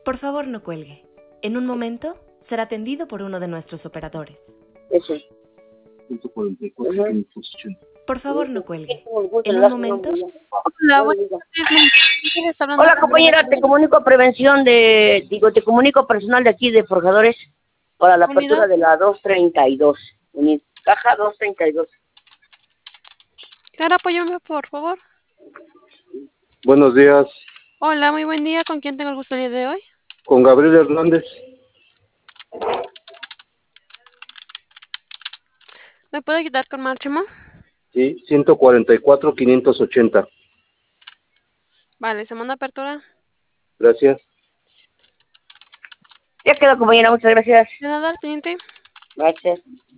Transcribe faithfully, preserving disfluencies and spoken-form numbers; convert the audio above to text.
Por favor, no cuelgue. En un momento será atendido por uno de nuestros operadores. Ese. ciento cuarenta y cuatro, Ajá. quinientos ochenta. Por favor, no cuelgue. Gusto, En un las- momento... Hola, no le buenas diga. tardes. ¿Quién está hablando? Hola compañera, te comunico a prevención de, digo, te comunico personal de aquí de Forjadores para la Unidad. apertura de la doscientos treinta y dos. Uni- Caja doscientos treinta y dos. Claro, apóyame, por favor. Buenos días, Hola, muy buen día. ¿Con quién tengo el gusto el día de hoy? con Gabriel Hernández. ¿Me puede ayudar con Máximo? Sí, ciento cuarenta y cuatro, quinientos ochenta. Vale, segunda apertura. Gracias. Ya quedó compañera, muchas gracias. ¿De nada, al siguiente? Gracias.